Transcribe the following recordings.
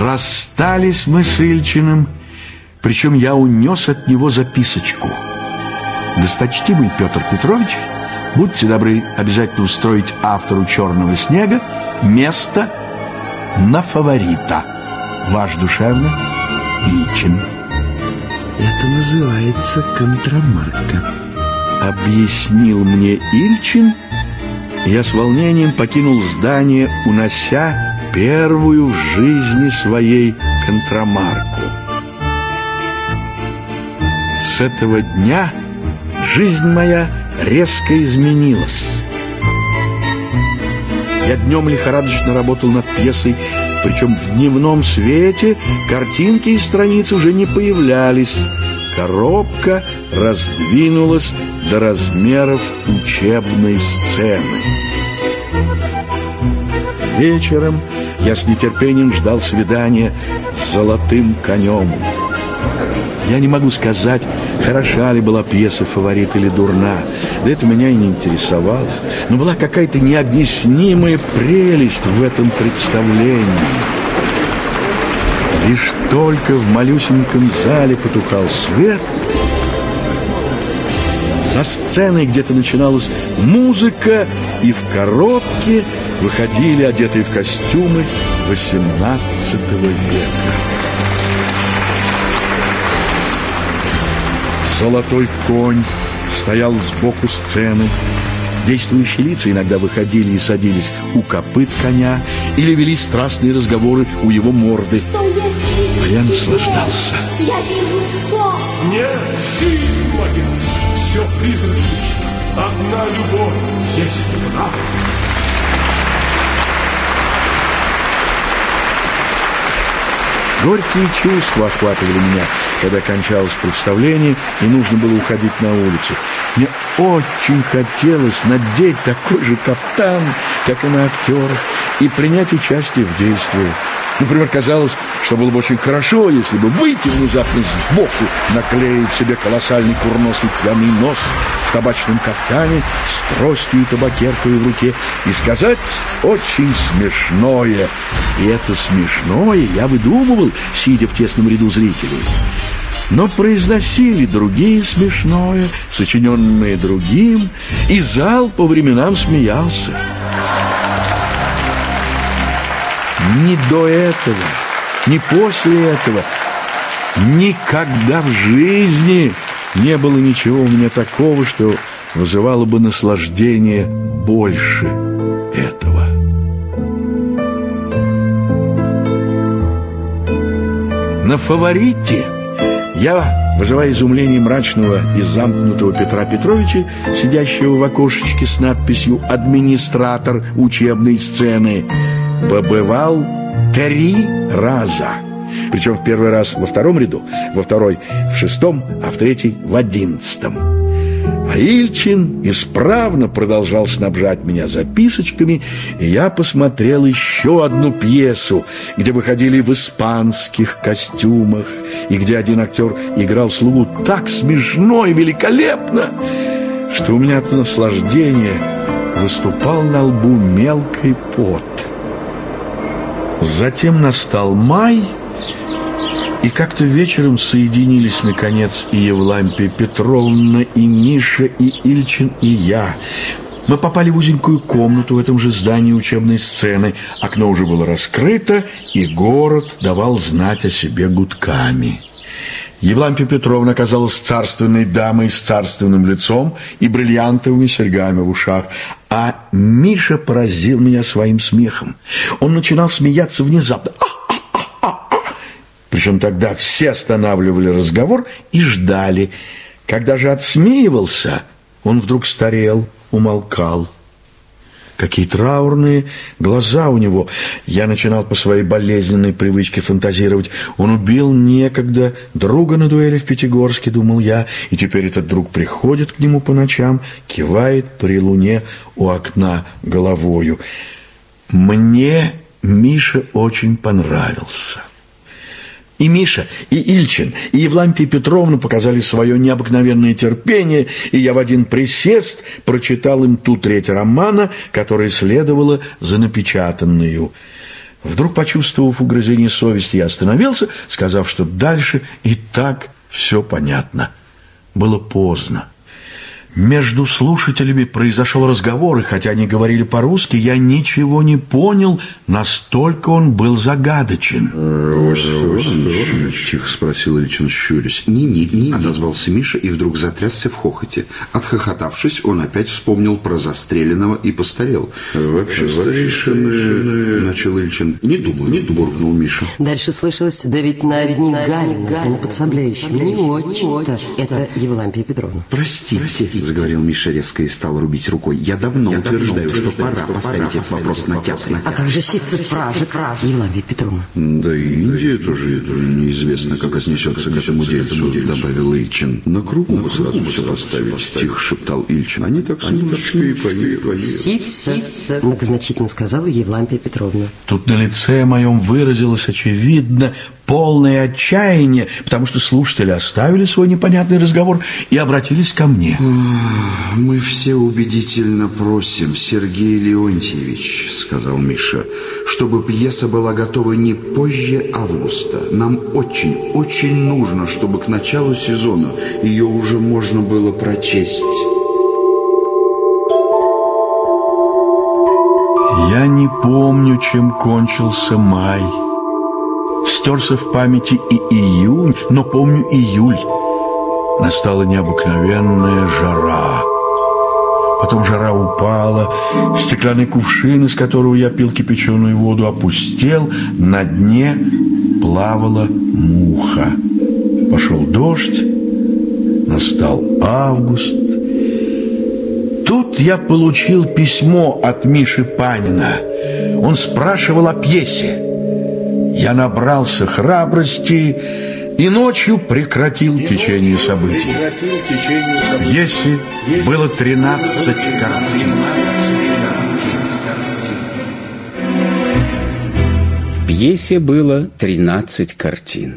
Расстались мы с Ильчиным, причем я унес от него записочку. Досточтимый Петр Петрович, будьте добры обязательно устроить автору «Черного снега» место на фаворита. Ваш душевно Ильчин. Это называется контрамарка, объяснил мне Ильчин. Я с волнением покинул здание, унося первую в жизни своей контрамарку. С этого дня жизнь моя резко изменилась. Я днем лихорадочно работал над пьесой, причем в дневном свете картинки и страницы уже не появлялись. Коробка раздвинулась до размеров учебной сцены. Вечером я с нетерпением ждал свидания с золотым конем. Я не могу сказать, хороша ли была пьеса «Фаворит» или дурна. Да это меня и не интересовало. Но была какая-то необъяснимая прелесть в этом представлении. Лишь только в малюсеньком зале потухал свет, за сценой где-то начиналась музыка, и в коробке выходили, одетые в костюмы XVIII века. Золотой конь стоял сбоку сцены. Действующие лица иногда выходили и садились у копыт коня или вели страстные разговоры у его морды. А я наслаждался. Я вижу сон. Нет, жизнь моя, все призрачно. Одна любовь есть правда. Горькие чувства охватывали меня, когда кончалось представление и нужно было уходить на улицу. Мне очень хотелось надеть такой же кафтан, как и на актерах, и принять участие в действии. Например, казалось, что было бы очень хорошо, если бы выйти внезапно сбоку, наклеив себе колоссальный курносый пьяный нос в табачном кафтане с тростью и табакеркой в руке и сказать очень смешное. И это смешное я выдумывал, сидя в тесном ряду зрителей. Но произносили другие смешное, сочиненное другим, и зал по временам смеялся. Ни до этого, ни после этого, никогда в жизни не было ничего у меня такого, что вызывало бы наслаждение больше этого. На «Фаворите» я, вызывая изумление мрачного и замкнутого Петра Петровича, сидящего в окошечке с надписью «Администратор учебной сцены», побывал 3 раза. Причем в первый раз во 2-м ряду, во второй в 6-м, а в 3-й в 11-м. А Ильчин исправно продолжал снабжать меня записочками, и я посмотрел еще одну пьесу, где выходили в испанских костюмах, и где один актер играл слугу так смешно и великолепно, что у меня от наслаждения выступал на лбу мелкий пот. Затем настал май, и как-то вечером соединились, наконец, и Евлампия Петровна, и Миша, и Ильчин, и я. Мы попали в узенькую комнату в этом же здании учебной сцены. Окно уже было раскрыто, и город давал знать о себе гудками. Евлампия Петровна оказалась царственной дамой с царственным лицом и бриллиантовыми серьгами в ушах. А Миша поразил меня своим смехом. Он начинал смеяться внезапно. Причем тогда все останавливали разговор и ждали. Когда же отсмеивался, он вдруг старел, умолкал. Какие траурные глаза у него. Я начинал по своей болезненной привычке фантазировать. Он убил некогда друга на дуэли в Пятигорске, думал я, и теперь этот друг приходит к нему по ночам, кивает при луне у окна головою. Мне Миша очень понравился. И Миша, и Ильчин, и Евлампия Петровна показали свое необыкновенное терпение, и я в один присест прочитал им ту треть романа, которая следовала за напечатанную. Вдруг, почувствовав угрызение совести, я остановился, сказав, что дальше и так все понятно. Было поздно. Между слушателями произошел разговор, и хотя они говорили по-русски, я ничего не понял, настолько он был загадочен. Тихо спросил Ильчин, щурясь. Не, отозвался Миша и вдруг затрясся в хохоте. Отхохотавшись, он опять вспомнил про застреленного и постарел. Вообще, старейшины, начал Ильчин. Не думаю, буркнул Миша. Дальше слышалось: да ведь на одни Галина, и на подсобляющем не очень-то. Это Евлампия Петровна. Простите, заговорил Миша резко и стал рубить рукой. Я давно утверждаю, что пора поставить этот вопрос на тяпно. А как же Сивцев прав, Евлампия Петровна? Да и Индия тоже неизвестно, как отнесется к этому дельцу, добавил Ильчин. На кругу бы сразу все поставить, тихо шептал Ильчин. Они так с музычкой и поверили. Сивцев, многозначительно сказала Евлампия Петровна. Тут на лице моем выразилось, очевидно, полное отчаяние, потому что слушатели оставили свой непонятный разговор и обратились ко мне. «Мы все убедительно просим, Сергей Леонтьевич, — сказал Миша, — чтобы пьеса была готова не позже августа. Нам очень нужно, чтобы к началу сезона ее уже можно было прочесть». Я не помню, чем кончился май. Стерся в памяти и июнь, но помню июль. Настала необыкновенная жара. Потом жара упала, стеклянный кувшин, из которого я пил кипяченую воду, опустел, на дне плавала муха. Пошел дождь, настал август. Тут я получил письмо от Миши Панина. Он спрашивал о пьесе. Я набрался храбрости и ночью прекратил течение событий. В пьесе было 13 картин. В пьесе было 13 картин.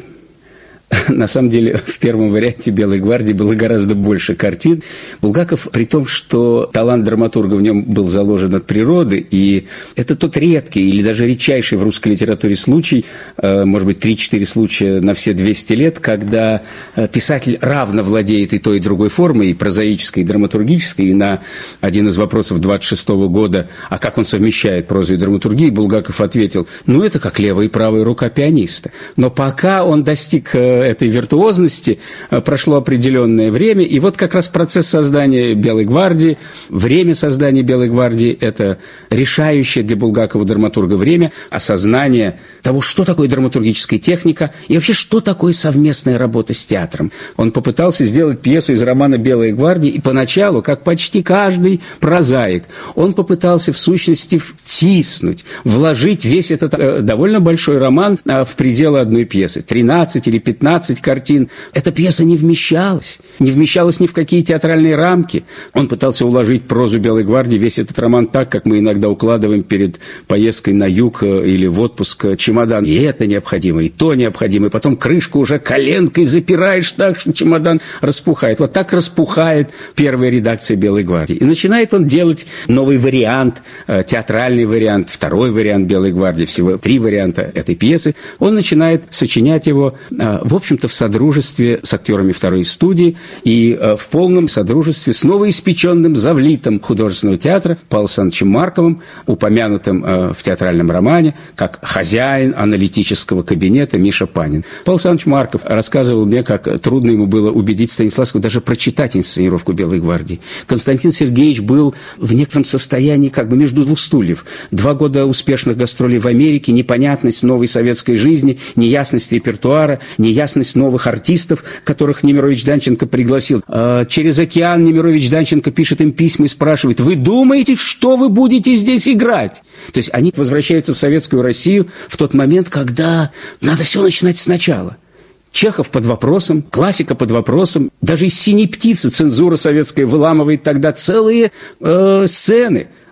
На самом деле, в первом варианте «Белой гвардии» было гораздо больше картин. Булгаков, при том, что талант драматурга в нем был заложен от природы, и это тот редкий или даже редчайший в русской литературе случай, может быть, 3-4 случая на все 200 лет, когда писатель равно владеет и той, и другой формой, и прозаической, и драматургической. И на один из вопросов 26 года, а как он совмещает прозу и драматургию, Булгаков ответил: это как левая и правая рука пианиста. Но пока он достиг этой виртуозности, прошло определенное время, и вот как раз процесс создания «Белой гвардии», время создания «Белой гвардии» – это решающее для Булгакова драматурга время осознания того, что такое драматургическая техника и вообще, что такое совместная работа с театром. Он попытался сделать пьесу из романа «Белая гвардия», и поначалу, как почти каждый прозаик, он попытался в сущности втиснуть, вложить весь этот довольно большой роман в пределы одной пьесы. 13 или 15 картин. Эта пьеса не вмещалась ни в какие театральные рамки. Он пытался уложить прозу «Белой гвардии», весь этот роман так, как мы иногда укладываем перед поездкой на юг или в отпуск чемодан. И это необходимо, и то необходимо. И потом крышку уже коленкой запираешь так, что чемодан распухает. Вот так распухает первая редакция «Белой гвардии». И начинает он делать новый вариант, театральный вариант, второй вариант «Белой гвардии». Всего 3 варианта этой пьесы. Он начинает сочинять его в общем-то, в содружестве с актерами второй студии и в полном содружестве с новоиспеченным завлитом художественного театра Павлом Александровичем Марковым, упомянутым в театральном романе как хозяин аналитического кабинета Миша Панин. Павел Александрович Марков рассказывал мне, как трудно ему было убедить Станиславского даже прочитать инсценировку «Белой гвардии». Константин Сергеевич был в некотором состоянии как бы между двух стульев. 2 года успешных гастролей в Америке, непонятность новой советской жизни, неясность репертуара, неясность новых артистов, которых Немирович Данченко пригласил. Через океан Немирович Данченко пишет им письма и спрашивает: вы думаете, что вы будете здесь играть? То есть они возвращаются в советскую Россию в тот момент, когда надо все начинать сначала. Чехов под вопросом, классика под вопросом, даже из «Синей птицы» цензура советская выламывает тогда целые сцены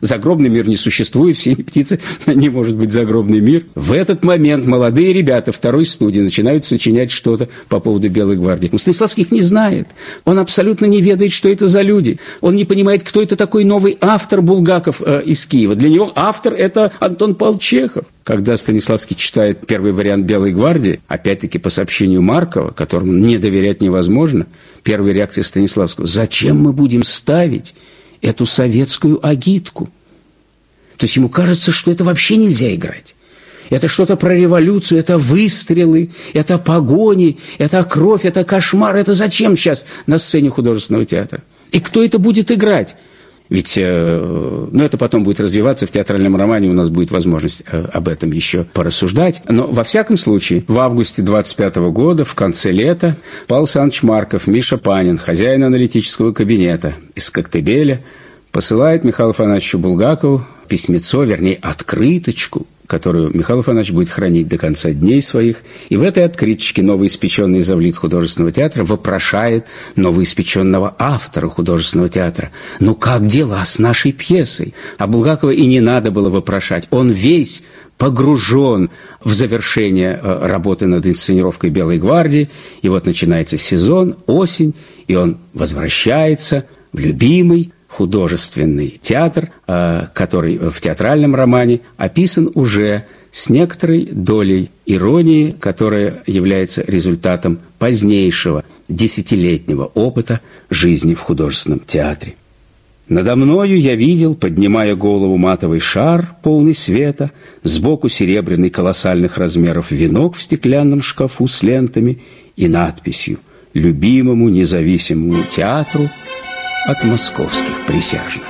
Загробный мир не существует, в «Синей птице» не может быть загробный мир. В этот момент молодые ребята второй студии начинают сочинять что-то по поводу Белой гвардии. Но Станиславский их не знает. Он абсолютно не ведает, что это за люди. Он не понимает, кто это такой новый автор Булгаков из Киева. Для него автор – это Антон Павлович Чехов. Когда Станиславский читает первый вариант «Белой гвардии», опять-таки по сообщению Маркова, которому не доверять невозможно, первая реакция Станиславского – зачем мы будем ставить эту советскую агитку? То есть ему кажется, что это вообще нельзя играть. Это что-то про революцию, это выстрелы, это погони, это кровь, это кошмар. Это зачем сейчас на сцене художественного театра? И кто это будет играть? Ведь, это потом будет развиваться в театральном романе, у нас будет возможность об этом еще порассуждать. Но, во всяком случае, в августе 25 года, в конце лета, Павел Александрович Марков, Миша Панин, хозяин аналитического кабинета из Коктебеля, посылает Михаилу Афанасьевичу Булгакову письмецо, вернее, открыточку, которую Михаил Афанасьевич будет хранить до конца дней своих. И в этой открыточке новоиспеченный завлит художественного театра вопрошает новоиспеченного автора художественного театра: «Ну как дела с нашей пьесой?» А Булгакова и не надо было вопрошать. Он весь погружен в завершение работы над инсценировкой «Белой гвардии». И вот начинается сезон, осень, и он возвращается в любимый художественный театр, который в театральном романе описан уже с некоторой долей иронии, которая является результатом позднейшего десятилетнего опыта жизни в художественном театре. «Надо мною я видел, поднимая голову, матовый шар, полный света, сбоку серебряный колоссальных размеров венок в стеклянном шкафу с лентами и надписью «Любимому независимому театру от московских присяжных».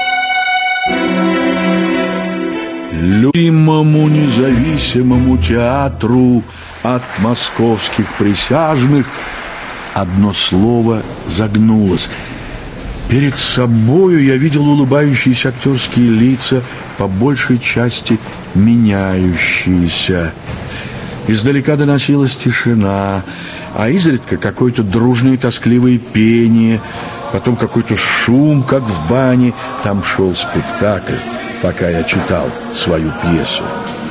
Любимому независимому театру от московских присяжных одно слово загнулось. Перед собою я видел улыбающиеся актерские лица, по большей части меняющиеся. Издалека доносилась тишина, а изредка какое-то дружное тоскливое пение, потом какой-то шум, как в бане. Там шел спектакль, пока я читал свою пьесу.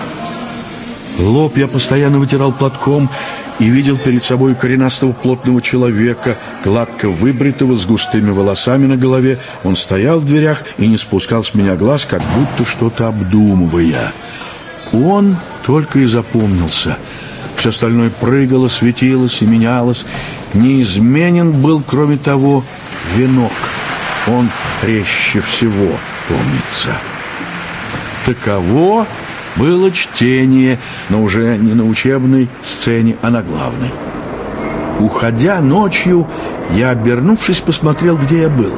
Лоб я постоянно вытирал платком и видел перед собой коренастого плотного человека, гладко выбритого, с густыми волосами на голове. Он стоял в дверях и не спускал с меня глаз, как будто что-то обдумывая. Он только и запомнился. Все остальное прыгало, светилось и менялось. Неизменен был, кроме того, венок. Он резче всего помнится. Таково было чтение, но уже не на учебной сцене, а на главной. Уходя ночью, я, обернувшись, посмотрел, где я был.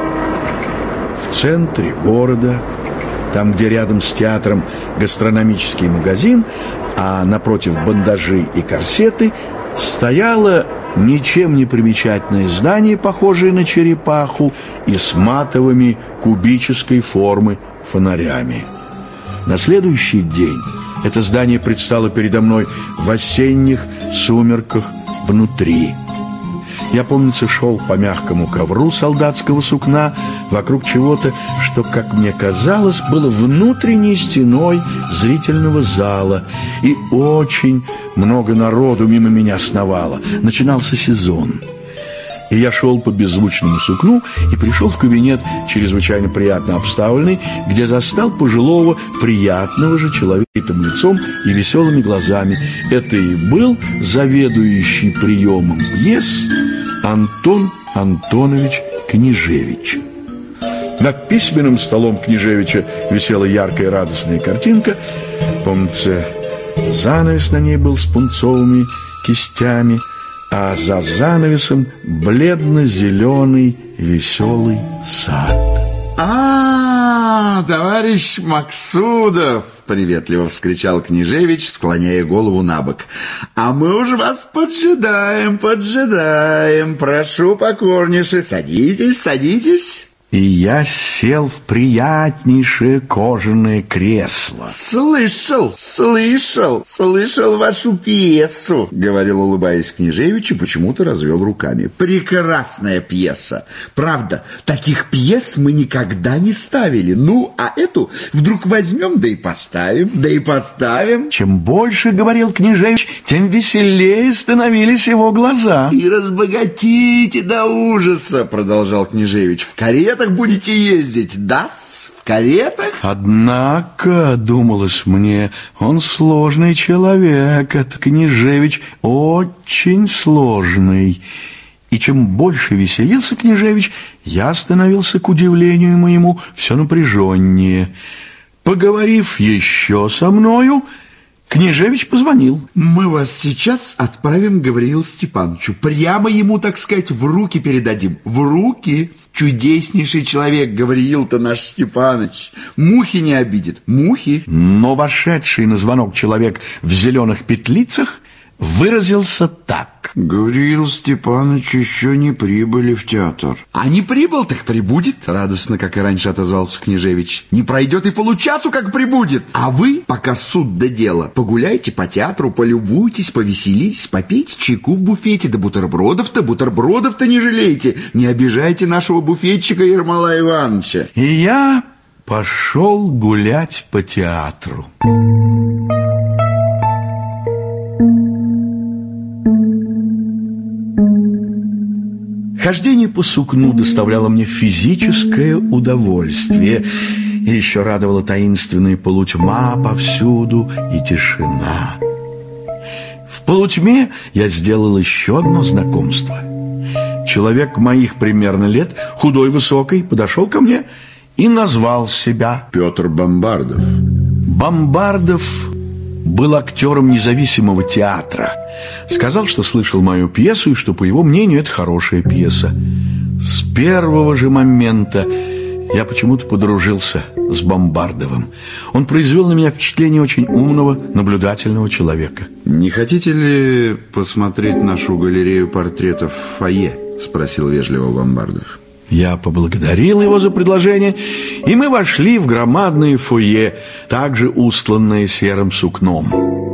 В центре города, там, где рядом с театром гастрономический магазин, а напротив бандажи и корсеты, стояло ничем не примечательное здание, похожее на черепаху, и с матовыми кубической формы фонарями. На следующий день это здание предстало передо мной в осенних сумерках внутри. Я, помнится, шел по мягкому ковру солдатского сукна вокруг чего-то, что, как мне казалось, было внутренней стеной зрительного зала. И очень много народу мимо меня сновало. Начинался сезон. И я шел по беззвучному сукну и пришел в кабинет, чрезвычайно приятно обставленный, где застал пожилого, приятного же человека лицом и веселыми глазами. Это и был заведующий приемом пьес Антон Антонович Княжевич. Над письменным столом Княжевича висела яркая радостная картинка. Помнится, занавес на ней был с пунцовыми кистями, а за занавесом бледно-зеленый веселый сад. Товарищ Максудов! — приветливо вскричал Княжевич, склоняя голову на бок. «А мы уж вас поджидаем. Прошу покорнейше, садитесь». и я сел в приятнейшее кожаное кресло. Слышал вашу пьесу, говорил, улыбаясь княжевич, и почему-то развел руками. Прекрасная пьеса. Правда, таких пьес мы никогда не ставили. Ну, а эту вдруг возьмем, да и поставим. Чем больше говорил княжевич, тем веселее становились его глаза. И разбогатите до ужаса, продолжал княжевич. В каретах будете ездить, да-с? В каретах? Однако, думалось мне, он сложный человек, этот княжевич очень сложный. И чем больше веселился княжевич, я становился, к удивлению моему, все напряженнее. Поговорив еще со мною, княжевич позвонил. Мы вас сейчас отправим к Гавриилу Степановичу. Прямо ему, так сказать, в руки передадим. В руки. Чудеснейший человек, Гавриил-то наш Степаныч. Мухи не обидит. Мухи. Но вошедший на звонок человек в зеленых петлицах выразился так. Гавриил Степанович еще не прибыли в театр. А не прибыл, так прибудет, радостно, как и раньше отозвался княжевич. Не пройдет и получасу, как прибудет. А вы, пока суд до дела, погуляйте по театру, полюбуйтесь, повеселитесь, попейте чайку в буфете, да бутербродов-то не жалейте. Не обижайте нашего буфетчика Ермолая Ивановича. И я пошел гулять по театру. Хождение по сукну доставляло мне физическое удовольствие, и еще радовала таинственная полутьма повсюду и тишина. В полутьме я сделал еще одно знакомство. Человек моих примерно лет, худой, высокий, подошел ко мне и назвал себя Петр Бомбардов. Бомбардов был актером независимого театра. Сказал, что слышал мою пьесу и что, по его мнению, это хорошая пьеса. С первого же момента я почему-то подружился с Бомбардовым. Он произвел на меня впечатление очень умного, наблюдательного человека. «Не хотите ли посмотреть нашу галерею портретов в фойе?» – спросил вежливо Бомбардов. Я поблагодарил его за предложение, и мы вошли в громадное фойе, также устланное серым сукном.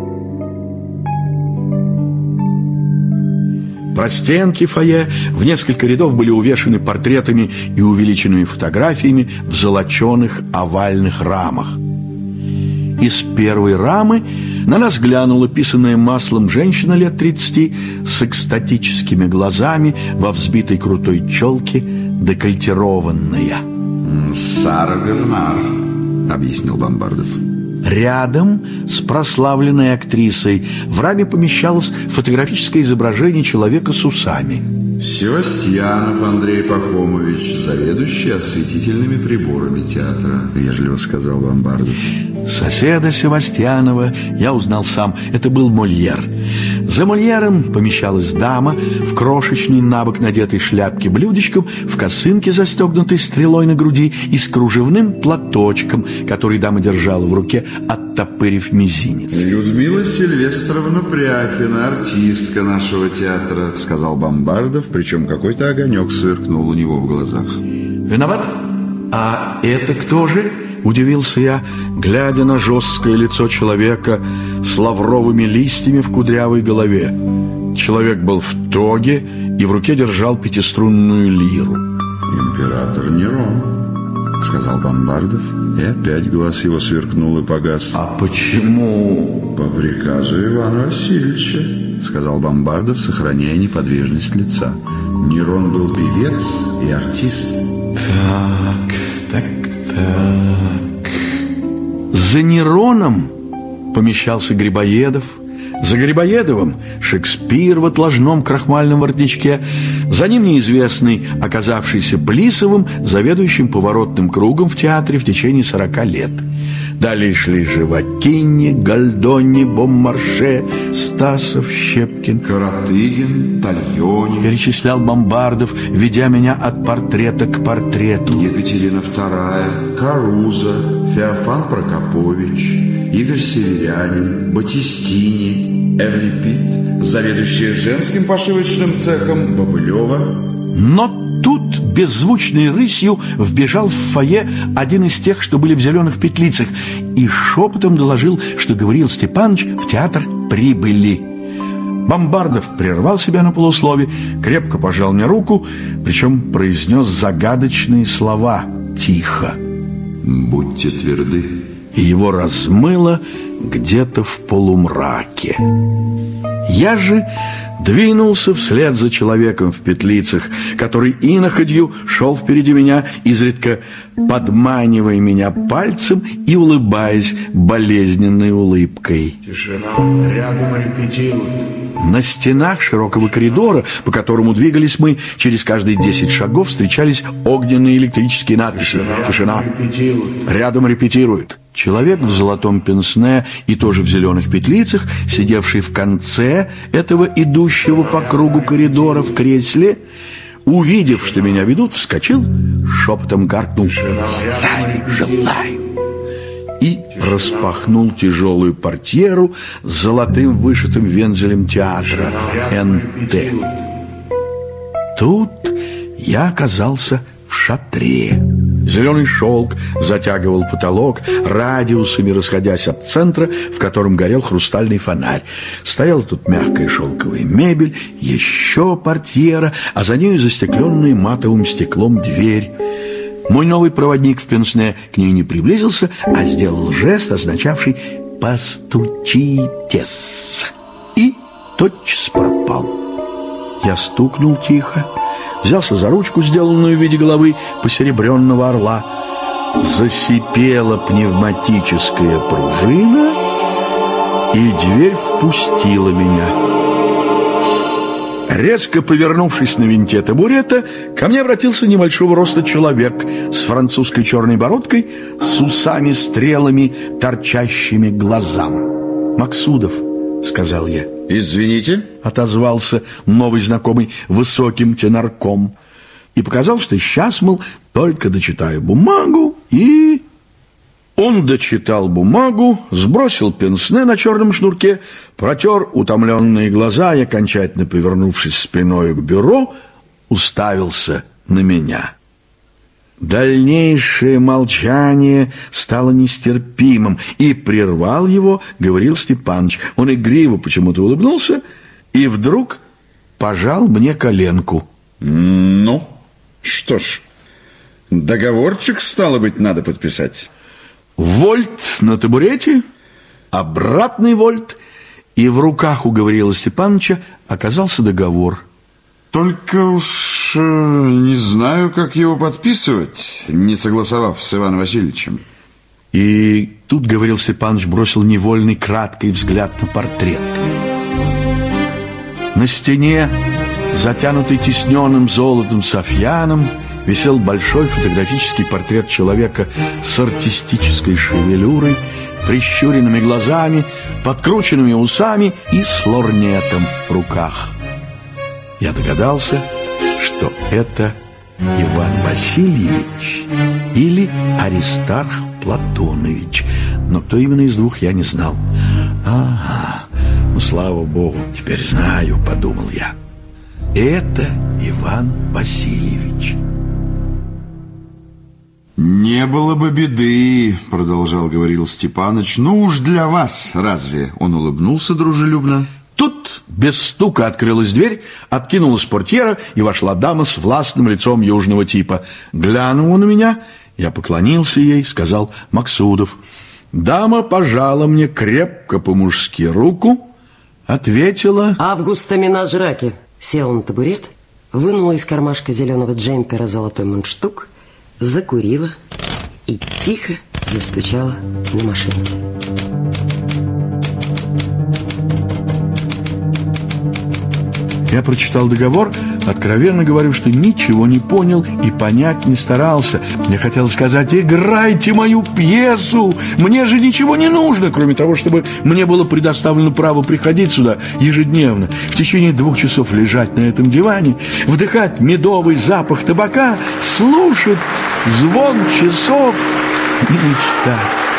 Простенки фойе в несколько рядов были увешаны портретами и увеличенными фотографиями в золоченых овальных рамах. Из первой рамы на нас глянула писаная маслом женщина лет 30 с экстатическими глазами во взбитой крутой челке, декольтированная. «Сара Бернар», — объяснил Бомбардов. Рядом с прославленной актрисой в раме помещалось фотографическое изображение человека с усами. «Севастьянов Андрей Пахомович, заведующий осветительными приборами театра», — вежливо сказал Бомбардов. Соседа Севастьянова я узнал сам. Это был Мольер. За Мольером помещалась дама в крошечной набок надетой шляпке блюдечком, в косынке, застегнутой стрелой на груди, и с кружевным платочком, который дама держала в руке, оттопырив мизинец. «Людмила Сильвестровна Пряхина, артистка нашего театра», — сказал Бомбардов, причем какой-то огонек сверкнул у него в глазах. «Виноват? А это кто же?» — удивился я, глядя на жесткое лицо человека с лавровыми листьями в кудрявой голове. Человек был в тоге и в руке держал пятиструнную лиру. «Император Нерон», — сказал Бомбардов, и опять глаз его сверкнул и погас. «А почему?» «По приказу Ивана Васильевича», — сказал Бомбардов, сохраняя неподвижность лица. «Нерон был певец и артист». Так. За Нероном помещался Грибоедов, за Грибоедовым Шекспир в отложном крахмальном воротничке, за ним неизвестный, оказавшийся Плисовым, заведующим поворотным кругом в театре в течение 40 лет. Далее шли Животинни, Гальдони, Боммарше, Стасов, Щепкин, Каратыгин, Тальони, перечислял Бомбардов, ведя меня от портрета к портрету. Екатерина II, Каруза, Феофан Прокопович, Игорь Северянин, Батистини, Эврипид, заведующая женским пошивочным цехом Бобылева. Но тут беззвучной рысью вбежал в фойе один из тех, что были в зеленых петлицах, и шепотом доложил, что Гавриил Степанович в театр прибыли. Бомбардов прервал себя на полуслове, крепко пожал мне руку, причем произнес загадочные слова тихо. «Будьте тверды». И его размыло где-то в полумраке. Я же двинулся вслед за человеком в петлицах, который иноходью шел впереди меня, изредка подманивая меня пальцем и улыбаясь болезненной улыбкой. Тишина, рядом репетируют. На стенах широкого коридора, по которому двигались мы, через каждые 10 шагов встречались огненные электрические надписи. Тишина, рядом репетируют. Человек в золотом пенсне и тоже в зеленых петлицах, сидевший в конце этого идущего по кругу коридора в кресле, увидев, что меня ведут, вскочил, шепотом гаркнул «Здравия желаю!» и распахнул тяжелую портьеру с золотым вышитым вензелем театра НТ. Тут я оказался в шатре. Зеленый шелк затягивал потолок, радиусами расходясь от центра, в котором горел хрустальный фонарь. Стояла тут мягкая шелковая мебель, еще портьера, а за нею застекленная матовым стеклом дверь. Мой новый проводник в пенсне к ней не приблизился, а сделал жест, означавший «постучитесь», и тотчас пропал. Я стукнул тихо, взялся за ручку, сделанную в виде головы посеребренного орла. Засипела пневматическая пружина, и дверь впустила меня. Резко повернувшись на винте табурета, ко мне обратился небольшого роста человек с французской черной бородкой, с усами-стрелами, торчащими к глазам. «Максудов», — сказал я. «Извините», — отозвался новый знакомый высоким тенорком и показал, что сейчас, мол, только дочитаю бумагу, и... Он дочитал бумагу, сбросил пенсне на черном шнурке, протер утомленные глаза и, окончательно повернувшись спиной к бюро, уставился на меня. Дальнейшее молчание стало нестерпимым, и прервал его Гавриил Степанович. Он игриво почему-то улыбнулся и вдруг пожал мне коленку. «Ну, что ж, договорчик, стало быть, надо подписать». Вольт на табурете, обратный вольт, и в руках у Гавриила Степановича оказался договор. «Только уж не знаю, как его подписывать, не согласовав с Иваном Васильевичем». И тут Гавриил Степанович бросил невольный краткий взгляд на портрет. На стене, затянутый тисненным золотом софьяном, висел большой фотографический портрет человека с артистической шевелюрой, прищуренными глазами, подкрученными усами и с лорнетом в руках. Я догадался, что это Иван Васильевич или Аристарх Платонович, но кто именно из двух, я не знал. «Ага, ну, слава богу, теперь знаю», — подумал я. «Это Иван Васильевич». «Не было бы беды», — продолжал Гавриил Степанович. «Ну уж для вас, разве?» Он улыбнулся дружелюбно. Тут без стука открылась дверь, откинулась портьера, и вошла дама с властным лицом южного типа. Глянула на меня, я поклонился ей, сказал «Максудов». Дама пожала мне крепко по-мужски руку, ответила Августа Минажраки. Села на табурет, вынула из кармашка зеленого джемпера золотой мундштук, закурила и тихо застучала на машинке. Я прочитал договор, откровенно говорю, что ничего не понял и понять не старался. Я хотел сказать: играйте мою пьесу, мне же ничего не нужно, кроме того, чтобы мне было предоставлено право приходить сюда ежедневно, в течение 2 часов лежать на этом диване, вдыхать медовый запах табака, слушать звон часов и мечтать.